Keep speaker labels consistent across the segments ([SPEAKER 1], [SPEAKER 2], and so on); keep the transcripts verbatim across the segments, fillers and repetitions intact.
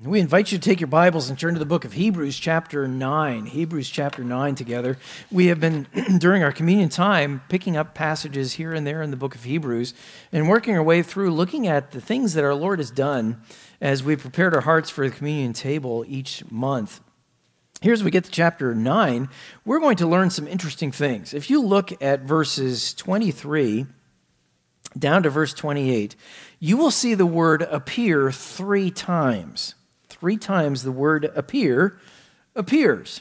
[SPEAKER 1] We invite you to take your Bibles and turn to the book of Hebrews chapter nine. Hebrews chapter nine together. We have been, during our communion time, picking up passages here and there in the book of Hebrews and working our way through looking at the things that our Lord has done as we prepared our hearts for the communion table each month. Here as we get to chapter nine, we're going to learn some interesting things. If you look at verses twenty-three down to verse twenty-eight, you will see the word appear three times. Three times the word appear appears.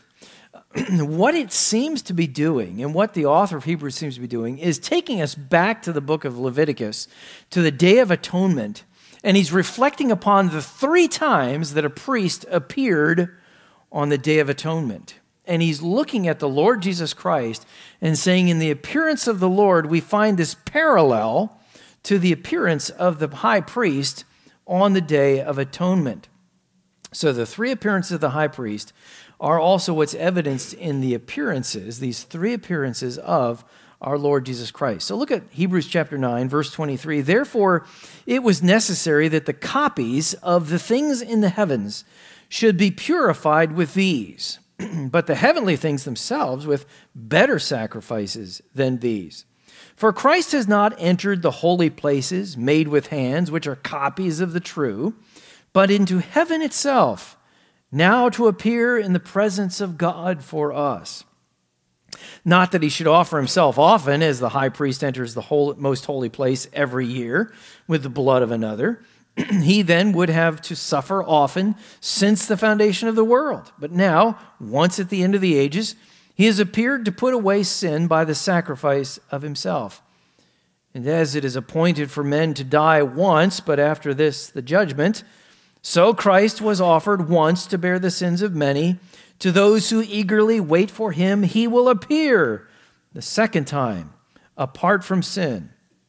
[SPEAKER 1] What it seems to be doing, and what the author of Hebrews seems to be doing, is taking us back to the book of Leviticus, to the Day of Atonement, and he's reflecting upon the three times that a priest appeared on the Day of Atonement. And he's looking at the Lord Jesus Christ and saying, in the appearance of the Lord, we find this parallel to the appearance of the high priest on the Day of Atonement. So the three appearances of the high priest are also what's evidenced in the appearances, these three appearances of our Lord Jesus Christ. So look at Hebrews chapter nine, verse twenty-three. Therefore, it was necessary that the copies of the things in the heavens should be purified with these, but the heavenly things themselves with better sacrifices than these. For Christ has not entered the holy places made with hands, which are copies of the true, but into heaven itself, now to appear in the presence of God for us. Not that he should offer himself often, as the high priest enters the whole, most holy place every year with the blood of another. He then would have to suffer often since the foundation of the world. But now, once at the end of the ages, he has appeared to put away sin by the sacrifice of himself. And as it is appointed for men to die once, but after this the judgment, so Christ was offered once to bear the sins of many. To those who eagerly wait for him, he will appear the second time, apart from sin,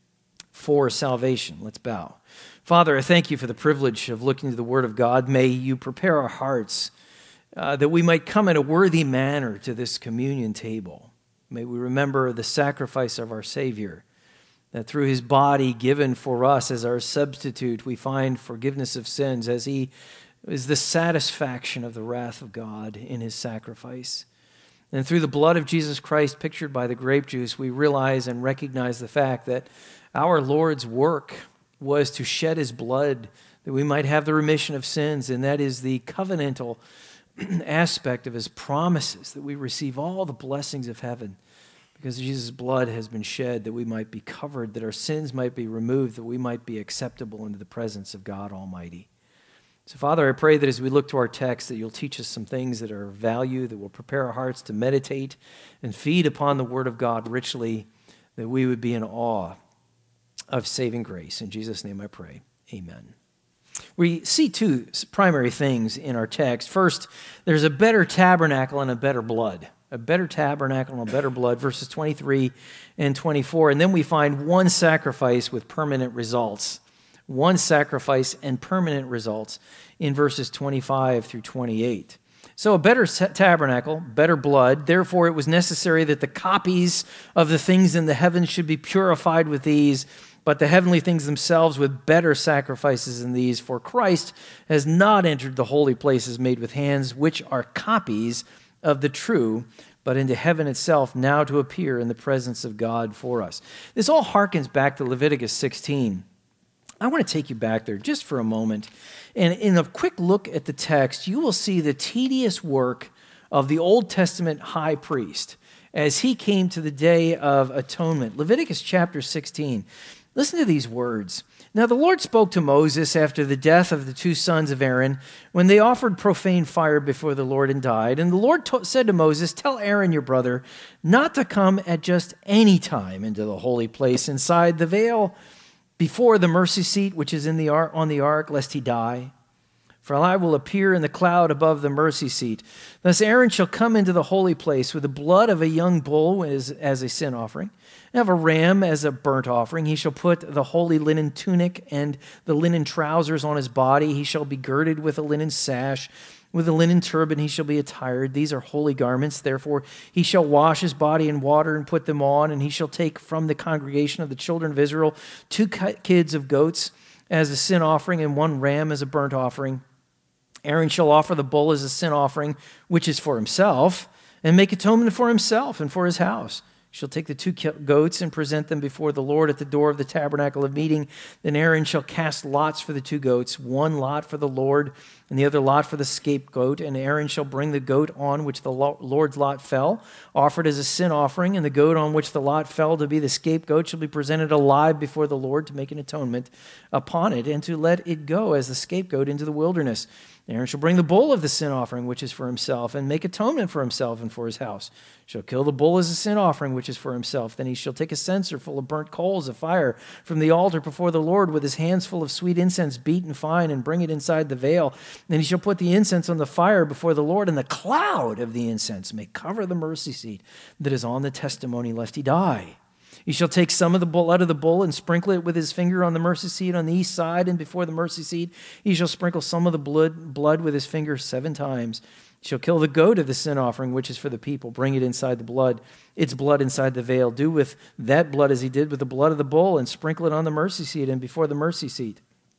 [SPEAKER 1] for salvation. Let's bow. Father, I thank you for the privilege of looking to the Word of God. May you prepare our hearts uh, that we might come in a worthy manner to this communion table. May we remember the sacrifice of our Savior, that through his body given for us as our substitute, we find forgiveness of sins as he is the satisfaction of the wrath of God in his sacrifice. And through the blood of Jesus Christ pictured by the grape juice, we realize and recognize the fact that our Lord's work was to shed his blood that we might have the remission of sins, and that is the covenantal aspect of his promises, that we receive all the blessings of heaven. Because Jesus' blood has been shed that we might be covered, that our sins might be removed, that we might be acceptable into the presence of God Almighty. So, Father, I pray that as we look to our text, that you'll teach us some things that are of value, that will prepare our hearts to meditate and feed upon the Word of God richly, that we would be in awe of saving grace. In Jesus' name I pray, amen. We see two primary things in our text. First, there's a better tabernacle and a better blood. A better tabernacle and a better blood, verses twenty-three and twenty-four. And then we find one sacrifice with permanent results. One sacrifice and permanent results in verses twenty-five through twenty-eight. So a better tabernacle, better blood. Therefore, it was necessary that the copies of the things in the heavens should be purified with these, but the heavenly things themselves with better sacrifices than these. For Christ has not entered the holy places made with hands, which are copies of the true, but into heaven itself, now to appear in the presence of God for us. This all harkens back to Leviticus sixteen. I want to take you back there just for a moment. And in a quick look at the text, you will see the tedious work of the Old Testament high priest as he came to the Day of Atonement. Leviticus chapter sixteen. Listen to these words. Now the Lord spoke to Moses after the death of the two sons of Aaron, when they offered profane fire before the Lord and died. And the Lord to- said to Moses, tell Aaron your brother not to come at just any time into the holy place inside the veil before the mercy seat, which is in the ar- on the ark, lest he die. For I will appear in the cloud above the mercy seat. Thus Aaron shall come into the holy place with the blood of a young bull as, as a sin offering, and of a ram as a burnt offering. He shall put the holy linen tunic and the linen trousers on his body. He shall be girded with a linen sash. With a linen turban he shall be attired. These are holy garments. Therefore he shall wash his body in water and put them on. And he shall take from the congregation of the children of Israel two kids of goats as a sin offering and one ram as a burnt offering. Aaron shall offer the bull as a sin offering, which is for himself, and make atonement for himself and for his house. He shall take the two goats and present them before the Lord at the door of the tabernacle of meeting. Then Aaron shall cast lots for the two goats, one lot for the Lord and the other lot for the scapegoat. And Aaron shall bring the goat on which the Lord's lot fell, offered as a sin offering, and the goat on which the lot fell to be the scapegoat shall be presented alive before the Lord to make an atonement upon it and to let it go as the scapegoat into the wilderness. Aaron shall bring the bull of the sin offering, which is for himself, and make atonement for himself and for his house. He shall kill the bull as a sin offering, which is for himself. Then he shall take a censer full of burnt coals of fire from the altar before the Lord with his hands full of sweet incense beaten fine, and bring it inside the veil. Then he shall put the incense on the fire before the Lord, and the cloud of the incense may cover the mercy seat that is on the testimony, lest he die. He shall take some of the blood of the bull and sprinkle it with his finger on the mercy seat on the east side, and before the mercy seat he shall sprinkle some of the blood, blood with his finger seven times. He shall kill the goat of the sin offering, which is for the people. Bring it inside the blood, its blood inside the veil. Do with that blood as he did with the blood of the bull, and sprinkle it on the mercy seat and before the mercy seat.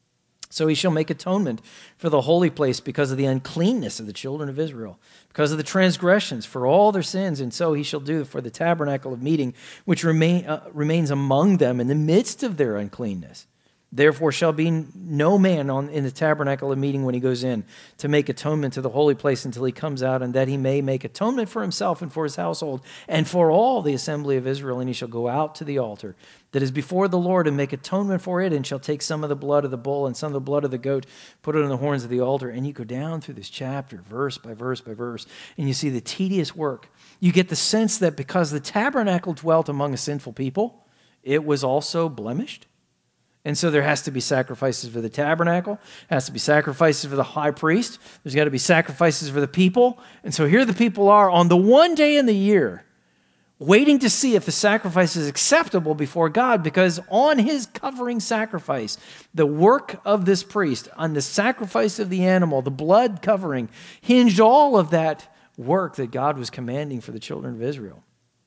[SPEAKER 1] So he shall make atonement for the holy place because of the uncleanness of the children of Israel, because of the transgressions, for all their sins. And so he shall do for the tabernacle of meeting, which remain, uh, remains among them in the midst of their uncleanness. Therefore shall be no man on, in the tabernacle of meeting when he goes in to make atonement to the holy place until he comes out, and that he may make atonement for himself and for his household and for all the assembly of Israel. And he shall go out to the altar that is before the Lord and make atonement for it, and shall take some of the blood of the bull and some of the blood of the goat, put it on the horns of the altar. And you go down through this chapter, verse by verse by verse, and you see the tedious work. You get the sense that because the tabernacle dwelt among a sinful people, it was also blemished. And so there has to be sacrifices for the tabernacle, has to be sacrifices for the high priest, there's got to be sacrifices for the people. And so here the people are on the one day in the year, waiting to see if the sacrifice is acceptable before God, because on his covering sacrifice, the work of this priest, on the sacrifice of the animal, the blood covering, hinged all of that work that God was commanding for the children of Israel.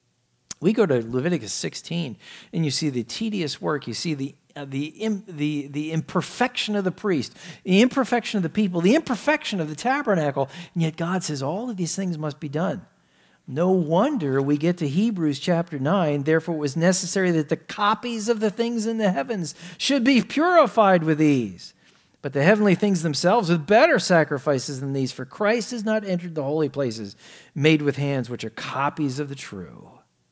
[SPEAKER 1] We go to Leviticus sixteen, and you see the tedious work, you see the Uh, the, the, the imperfection of the priest, the imperfection of the people, the imperfection of the tabernacle, and yet God says all of these things must be done. No wonder we get to Hebrews chapter nine, therefore it was necessary that the copies of the things in the heavens should be purified with these, but the heavenly things themselves with better sacrifices than these, for Christ has not entered the holy places made with hands, which are copies of the true,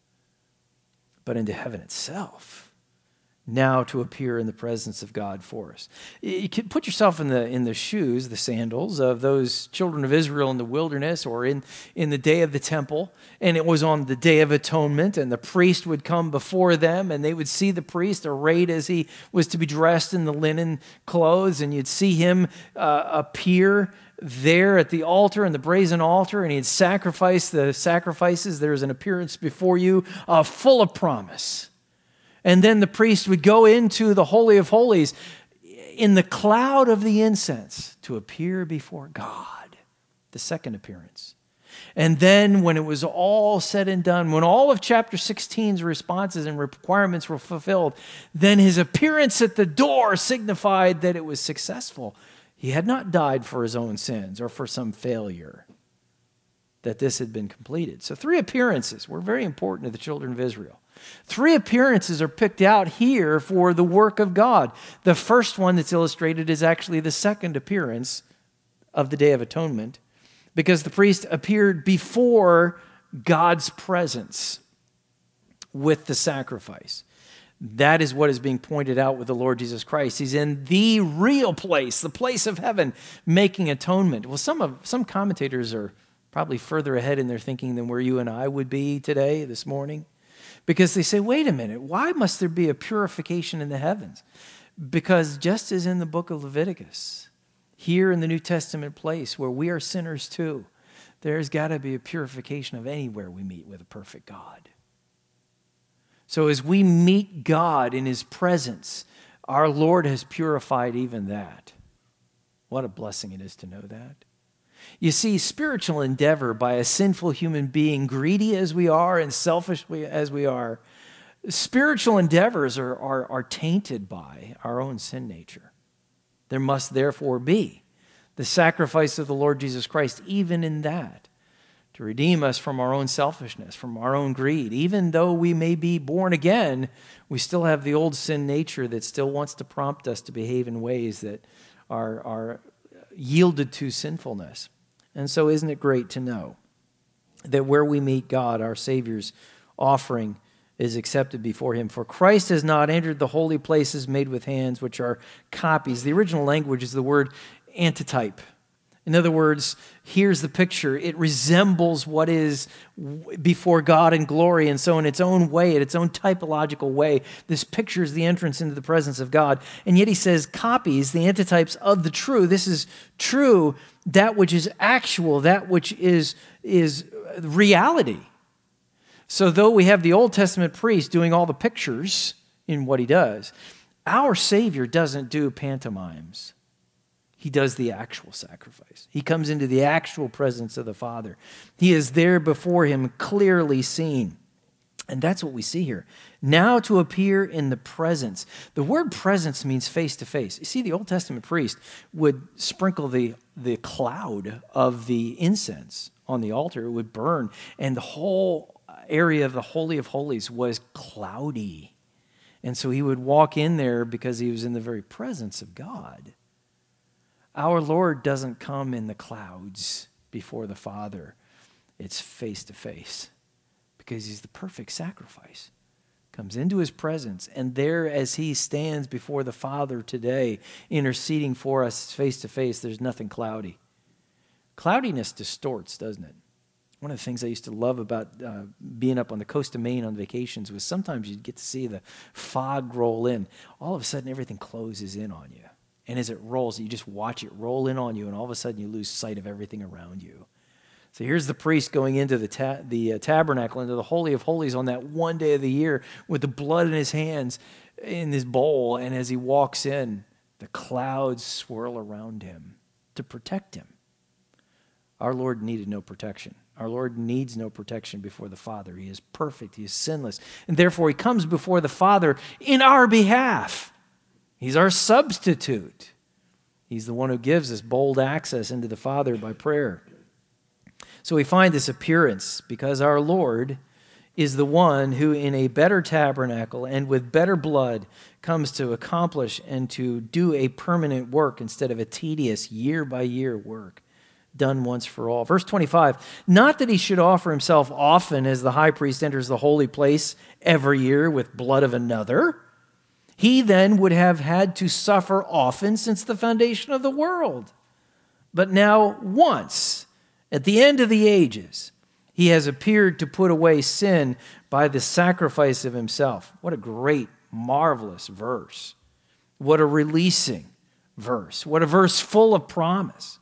[SPEAKER 1] but into heaven itself, now to appear in the presence of God for us. You can put yourself in the in the shoes, the sandals of those children of Israel in the wilderness, or in, in the day of the temple, and it was on the Day of Atonement, and the priest would come before them, and they would see the priest arrayed as he was to be dressed in the linen clothes, and you'd see him uh, appear there at the altar, in the brazen altar, and he'd sacrifice the sacrifices. There's an appearance before you uh, full of promise. And then the priest would go into the Holy of Holies in the cloud of the incense to appear before God, the second appearance. And then when it was all said and done, when all of chapter sixteen's responses and requirements were fulfilled, then his appearance at the door signified that it was successful. He had not died for his own sins or for some failure, that this had been completed. So three appearances were very important to the children of Israel. Three appearances are picked out here for the work of God. The first one that's illustrated is actually the second appearance of the Day of Atonement, because the priest appeared before God's presence with the sacrifice. That is what is being pointed out with the Lord Jesus Christ. He's in the real place, the place of heaven, making atonement. Well, some of some commentators are probably further ahead in their thinking than where you and I would be today, this morning. Because they say, wait a minute, why must there be a purification in the heavens? Because just as in the book of Leviticus, here in the New Testament place where we are sinners too, there's got to be a purification of anywhere we meet with a perfect God. So as we meet God in his presence, our Lord has purified even that. What a blessing it is to know that. You see, spiritual endeavor by a sinful human being, greedy as we are and selfish as we are, spiritual endeavors are, are, are tainted by our own sin nature. There must therefore be the sacrifice of the Lord Jesus Christ, even in that, to redeem us from our own selfishness, from our own greed. Even though we may be born again, we still have the old sin nature that still wants to prompt us to behave in ways that are, are yielded to sinfulness. And so isn't it great to know that where we meet God, our Savior's offering is accepted before him? For Christ has not entered the holy places made with hands, which are copies. The original language is the word antitype. In other words, here's the picture. It resembles what is before God in glory. And so in its own way, in its own typological way, this picture is the entrance into the presence of God. And yet he says copies, the antitypes of the true. This is true, that which is actual, that which is, is reality. So though we have the Old Testament priest doing all the pictures in what he does, our Savior doesn't do pantomimes. He does the actual sacrifice. He comes into the actual presence of the Father. He is there before him, clearly seen. And that's what we see here. Now to appear in the presence. The word presence means face to face. You see, the Old Testament priest would sprinkle the, the cloud of the incense on the altar. It would burn, and the whole area of the Holy of Holies was cloudy. And so he would walk in there because he was in the very presence of God. Our Lord doesn't come in the clouds before the Father. It's face to face because he's the perfect sacrifice. Comes into his presence, and there as he stands before the Father today, interceding for us face to face, there's nothing cloudy. Cloudiness distorts, doesn't it? One of the things I used to love about uh, being up on the coast of Maine on vacations was sometimes you'd get to see the fog roll in. All of a sudden, everything closes in on you. And as it rolls, you just watch it roll in on you, and all of a sudden you lose sight of everything around you. So here's the priest going into the ta- the uh, tabernacle, into the Holy of Holies on that one day of the year with the blood in his hands, in his bowl, and as he walks in, the clouds swirl around him to protect him. Our Lord needed no protection. Our Lord needs no protection before the Father. He is perfect. He is sinless. And therefore, he comes before the Father in our behalf. He's our substitute. He's the one who gives us bold access into the Father by prayer. So we find this appearance because our Lord is the one who in a better tabernacle and with better blood comes to accomplish and to do a permanent work instead of a tedious year-by-year work done once for all. Verse twenty-five, not that he should offer himself often as the high priest enters the holy place every year with blood of another. He then would have had to suffer often since the foundation of the world. But now once, at the end of the ages, he has appeared to put away sin by the sacrifice of himself. What a great, marvelous verse. What a releasing verse. What a verse full of promise.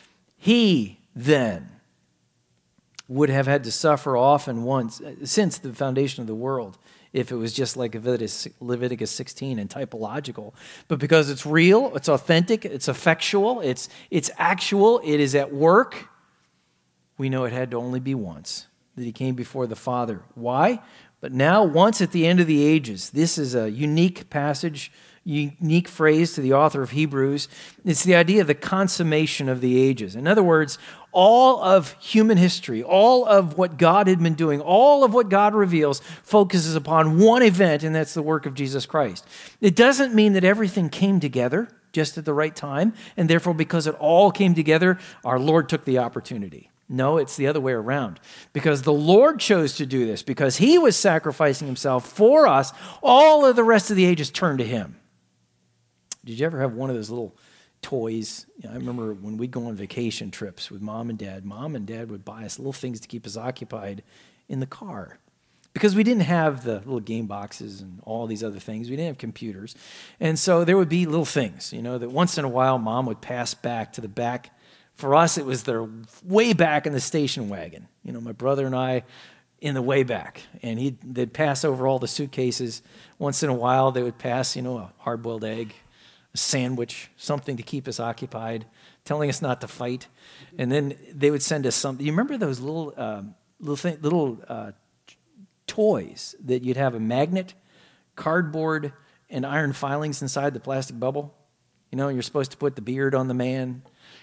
[SPEAKER 1] He then would have had to suffer often once since the foundation of the world, if it was just like Leviticus sixteen and typological. But because it's real, it's authentic, it's effectual, it's, it's actual, it is at work, we know it had to only be once that he came before the Father. Why? But now, once at the end of the ages, this is a unique passage, unique phrase to the author of Hebrews. It's the idea of the consummation of the ages. In other words, all of human history, all of what God had been doing, all of what God reveals focuses upon one event, and that's the work of Jesus Christ. It doesn't mean that everything came together just at the right time, and therefore because it all came together, our Lord took the opportunity. No, it's the other way around. Because the Lord chose to do this, because he was sacrificing himself for us, all of the rest of the ages turned to him. Did you ever have one of those little toys? You know, I remember when we'd go on vacation trips with mom and dad, mom and dad would buy us little things to keep us occupied in the car. Because we didn't have the little game boxes and all these other things. We didn't have computers. And so there would be little things, you know, that once in a while mom would pass back to the back. For us, it was their way back in the station wagon. You know, my brother and I in the way back. And he'd, they'd pass over all the suitcases. Once in a while, they would pass, you know, a hard-boiled egg, a sandwich, something to keep us occupied, telling us not to fight. And then they would send us something. You remember those little um, little thing, little uh, toys that you'd have a magnet, cardboard, and iron filings inside the plastic bubble? You know, you're supposed to put the beard on the man.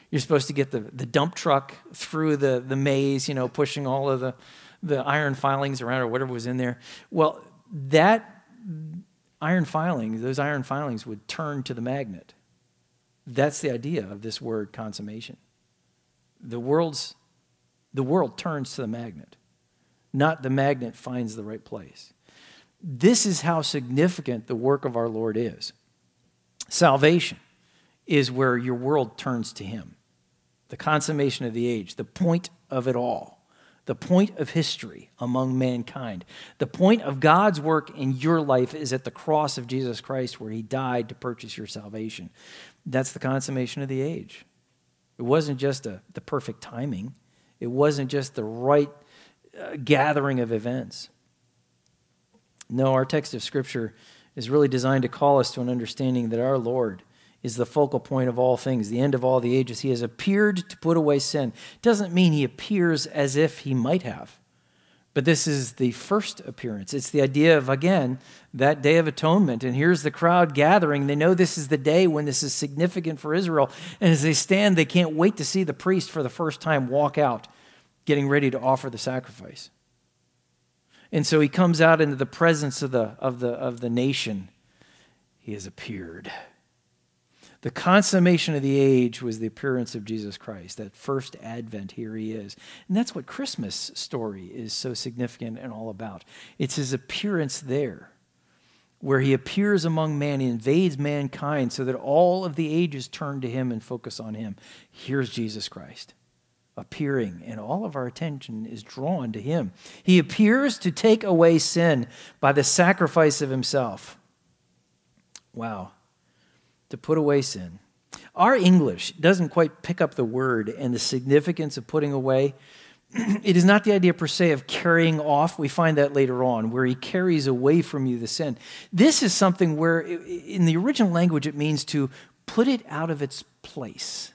[SPEAKER 1] You're supposed to get the, the dump truck through the, the maze, you know, pushing all of the, the iron filings around or whatever was in there. Well, that iron filing, those iron filings would turn to the magnet. That's the idea of this word consummation. The world's the world turns to the magnet, not the magnet finds the right place. This is how significant the work of our Lord is. Salvation is where your world turns to him. The consummation of the age, the point of it all, the point of history among mankind. The point of God's work in your life is at the cross of Jesus Christ, where he died to purchase your salvation. That's the consummation of the age. It wasn't just a, the perfect timing. It wasn't just the right uh, gathering of events. No, our text of Scripture is really designed to call us to an understanding that our Lord is the focal point of all things, the end of all the ages. He has appeared to put away sin. It doesn't mean he appears as if he might have. But this is the first appearance. It's the idea of, again, that day of atonement. And here's the crowd gathering. They know this is the day when this is significant for Israel. And as they stand, they can't wait to see the priest for the first time walk out, getting ready to offer the sacrifice. And so he comes out into the presence of the, of the, of the nation. He has appeared. The consummation of the age was the appearance of Jesus Christ, that first advent, here he is. And that's what Christmas story is so significant and all about. It's his appearance there, where he appears among man, he invades mankind so that all of the ages turn to him and focus on him. Here's Jesus Christ appearing, and all of our attention is drawn to him. He appears to take away sin by the sacrifice of himself. Wow. To put away sin. Our English doesn't quite pick up the word and the significance of putting away. It is not the idea per se of carrying off. We find that later on, where he carries away from you the sin. This is something where, in the original language, it means to put it out of its place.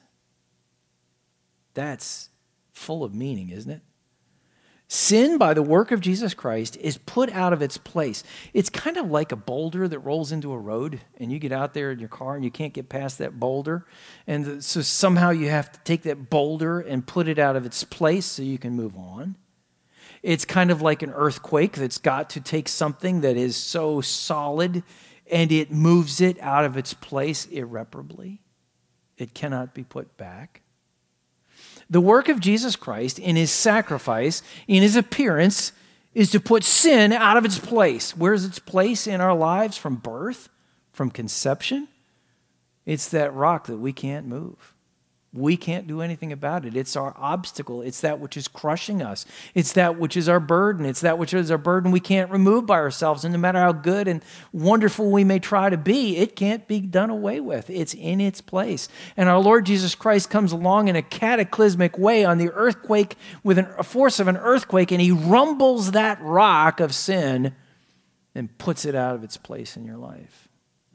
[SPEAKER 1] That's full of meaning, isn't it? Sin, by the work of Jesus Christ, is put out of its place. It's kind of like a boulder that rolls into a road, and you get out there in your car and you can't get past that boulder. And so somehow you have to take that boulder and put it out of its place so you can move on. It's kind of like an earthquake that's got to take something that is so solid and it moves it out of its place irreparably. It cannot be put back. The work of Jesus Christ in his sacrifice, in his appearance, is to put sin out of its place. Where's its place in our lives? From birth? From conception? It's that rock that we can't move. We can't do anything about it. It's our obstacle. It's that which is crushing us. It's that which is our burden. It's that which is our burden we can't remove by ourselves. And no matter how good and wonderful we may try to be, it can't be done away with. It's in its place. And our Lord Jesus Christ comes along in a cataclysmic way on the earthquake with an, a force of an earthquake, and he rumbles that rock of sin and puts it out of its place in your life.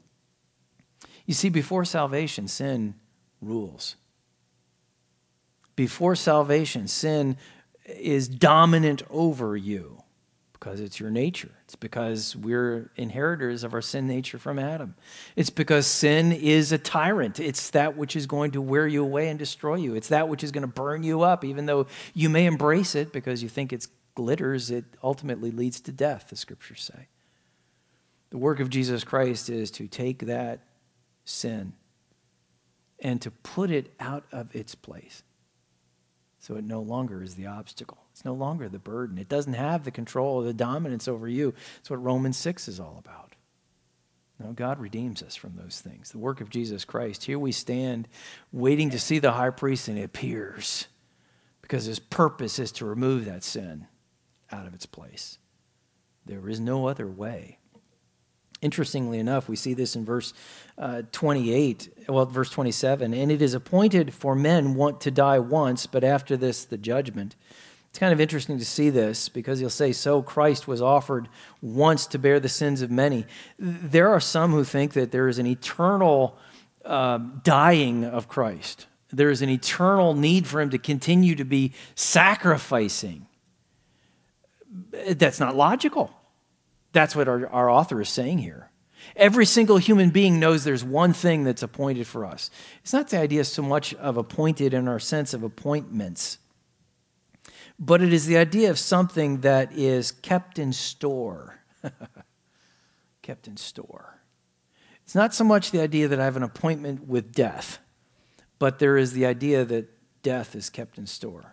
[SPEAKER 1] You see, before salvation, sin rules. Before salvation, sin is dominant over you because it's your nature. It's because we're inheritors of our sin nature from Adam. It's because sin is a tyrant. It's that which is going to wear you away and destroy you. It's that which is going to burn you up, even though you may embrace it because you think it's glitters. It ultimately leads to death, the scriptures say. The work of Jesus Christ is to take that sin and to put it out of its place. So it no longer is the obstacle. It's no longer the burden. It doesn't have the control or the dominance over you. It's what Romans six is all about. No, God redeems us from those things. The work of Jesus Christ. Here we stand waiting to see the high priest, and it appears because his purpose is to remove that sin out of its place. There is no other way. Interestingly enough, we see this in verse uh, twenty-eight, well, verse twenty-seven. And it is appointed for men want to die once, but after this, the judgment. It's kind of interesting to see this because he'll say, so Christ was offered once to bear the sins of many. There are some who think that there is an eternal uh, dying of Christ. There is an eternal need for him to continue to be sacrificing. That's not logical. That's what our, our author is saying here. Every single human being knows there's one thing that's appointed for us. It's not the idea so much of appointed in our sense of appointments, but it is the idea of something that is kept in store. Kept in store. It's not so much the idea that I have an appointment with death, but there is the idea that death is kept in store.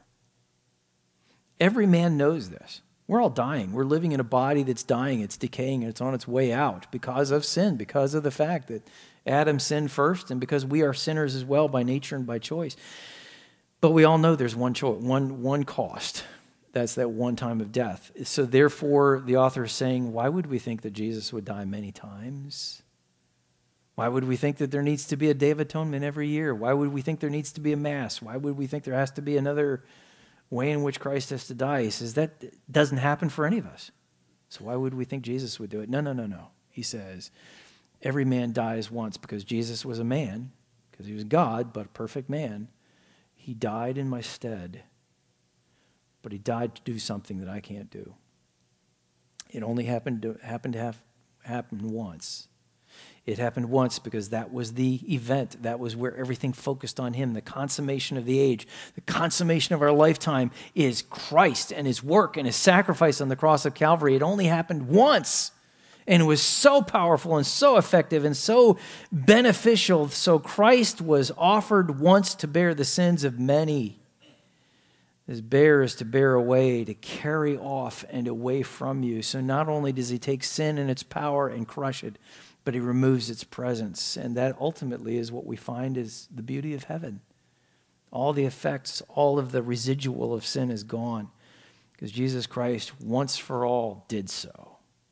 [SPEAKER 1] Every man knows this. We're all dying. We're living in a body that's dying. It's decaying, and it's on its way out because of sin, because of the fact that Adam sinned first, and because we are sinners as well by nature and by choice. But we all know there's one choice, one, one cost. That's that one time of death. So therefore, the author is saying, why would we think that Jesus would die many times? Why would we think that there needs to be a Day of Atonement every year? Why would we think there needs to be a Mass? Why would we think there has to be another way in which Christ has to die? He says that doesn't happen for any of us. So why would we think Jesus would do it? No, no, no, no. He says every man dies once because Jesus was a man, because he was God, but a perfect man. He died in my stead, but he died to do something that I can't do. It only happened to happened to have happened once. It happened once because that was the event. That was where everything focused on him. The consummation of the age, the consummation of our lifetime is Christ and his work and his sacrifice on the cross of Calvary. It only happened once. And it was so powerful and so effective and so beneficial. So Christ was offered once to bear the sins of many. This bear is to bear away, to carry off and away from you. So not only does he take sin and its power and crush it, but he removes its presence. And that ultimately is what we find is the beauty of heaven. All the effects, all of the residual of sin is gone because Jesus Christ once for all did so.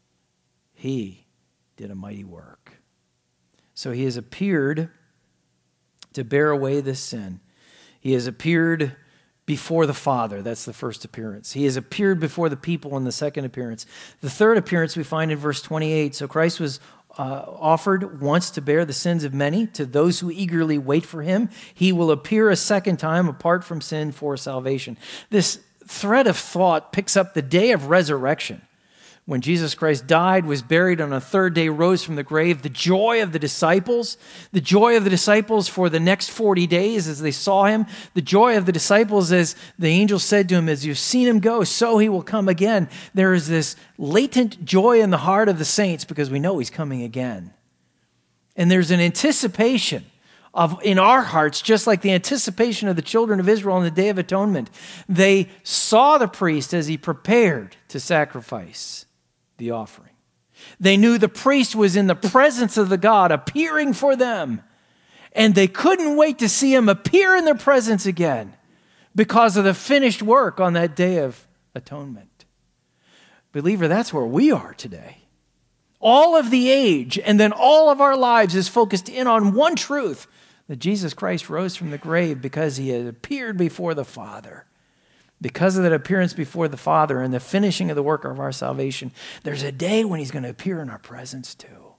[SPEAKER 1] He did a mighty work. So he has appeared to bear away this sin. He has appeared before the Father. That's the first appearance. He has appeared before the people in the second appearance. The third appearance we find in verse twenty-eight. So Christ was uh, offered once to bear the sins of many. To those who eagerly wait for him, he will appear a second time apart from sin for salvation. This thread of thought picks up the day of resurrection. When Jesus Christ died, was buried, on a third day rose from the grave, the joy of the disciples, the joy of the disciples for the next forty days as they saw him, the joy of the disciples as the angel said to him, as you've seen him go, so he will come again. There is this latent joy in the heart of the saints because we know he's coming again. And there's an anticipation of in our hearts, just like the anticipation of the children of Israel on the Day of Atonement. They saw the priest as he prepared to sacrifice the offering. They knew the priest was in the presence of the God appearing for them, and they couldn't wait to see him appear in their presence again because of the finished work on that Day of Atonement. Believer, that's where we are today. All of the age and then all of our lives is focused in on one truth, that Jesus Christ rose from the grave because he had appeared before the Father. Because of that appearance before the Father and the finishing of the work of our salvation, there's a day when he's going to appear in our presence too.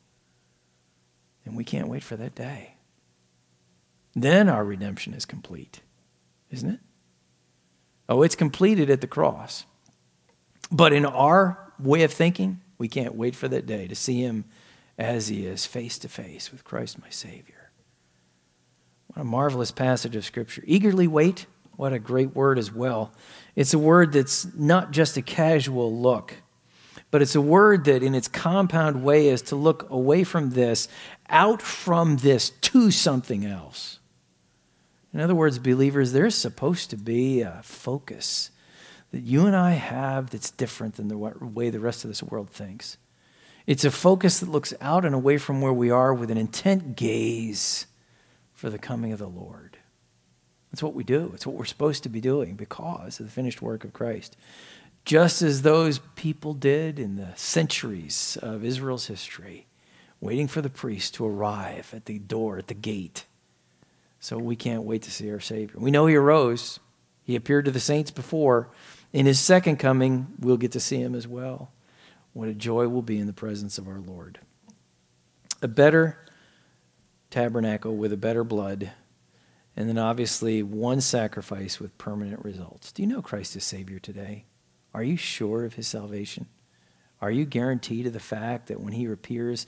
[SPEAKER 1] And we can't wait for that day. Then our redemption is complete, isn't it? Oh, it's completed at the cross. But in our way of thinking, we can't wait for that day to see him as he is, face to face with Christ my Savior. What a marvelous passage of Scripture. Eagerly wait. What a great word as well. It's a word that's not just a casual look, but it's a word that in its compound way is to look away from this, out from this, to something else. In other words, believers, there's supposed to be a focus that you and I have that's different than the way the rest of this world thinks. It's a focus that looks out and away from where we are with an intent gaze for the coming of the Lord. That's what we do. It's what we're supposed to be doing because of the finished work of Christ. Just as those people did in the centuries of Israel's history, waiting for the priest to arrive at the door, at the gate. So we can't wait to see our Savior. We know he arose. He appeared to the saints before. In his second coming, we'll get to see him as well. What a joy will be in the presence of our Lord. A better tabernacle with a better blood. And then obviously one sacrifice with permanent results. Do you know Christ is Savior today? Are you sure of his salvation? Are you guaranteed of the fact that when he appears,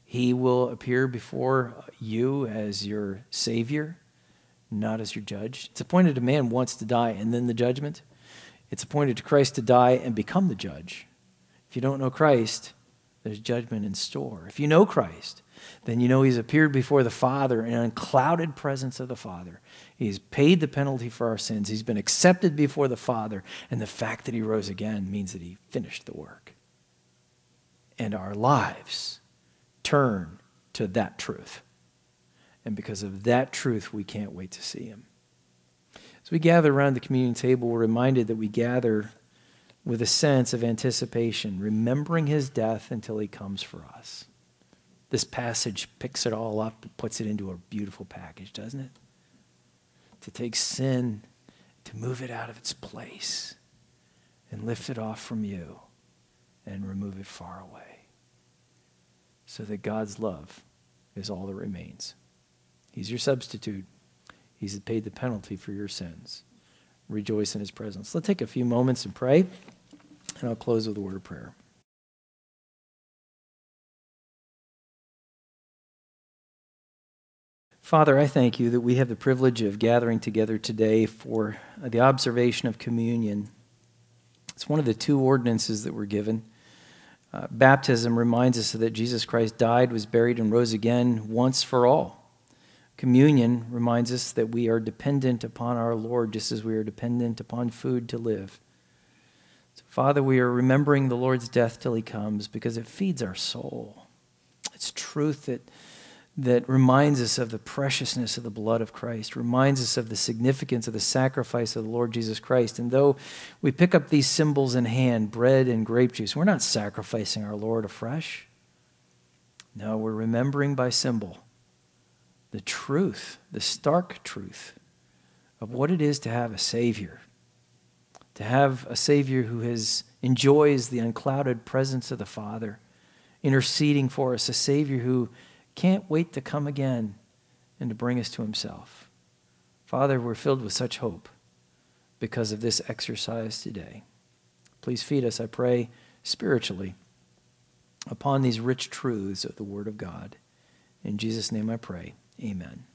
[SPEAKER 1] He will appear before you as your Savior, not as your judge. It's appointed a man once to die and then the judgment. It's appointed to Christ to die and become the judge. If you don't know Christ, there's judgment in store. If you know Christ, then you know he's appeared before the Father in unclouded presence of the Father. He's paid the penalty for our sins. He's been accepted before the Father. And the fact that he rose again means that he finished the work. And our lives turn to that truth. And because of that truth, we can't wait to see him. As we gather around the communion table, we're reminded that we gather with a sense of anticipation, remembering his death until he comes for us. This passage picks it all up and puts it into a beautiful package, doesn't it? To take sin, to move it out of its place, and lift it off from you, and remove it far away, so that God's love is all that remains. He's your substitute. He's paid the penalty for your sins. Rejoice in his presence. Let's take a few moments and pray, and I'll close with a word of prayer. Father, I thank you that we have the privilege of gathering together today for the observation of communion. It's one of the two ordinances that were given. Uh, baptism reminds us that Jesus Christ died, was buried, and rose again once for all. Communion reminds us that we are dependent upon our Lord just as we are dependent upon food to live. So, Father, we are remembering the Lord's death till he comes because it feeds our soul. It's truth that that reminds us of the preciousness of the blood of Christ, reminds us of the significance of the sacrifice of the Lord Jesus Christ. And though we pick up these symbols in hand, bread and grape juice, we're not sacrificing our Lord afresh. No, we're remembering by symbol the truth, the stark truth of what it is to have a Savior, to have a Savior who has enjoys the unclouded presence of the Father, interceding for us, a Savior who can't wait to come again and to bring us to himself. Father, we're filled with such hope because of this exercise today. Please feed us, I pray, spiritually upon these rich truths of the Word of God. In Jesus' name I pray, amen.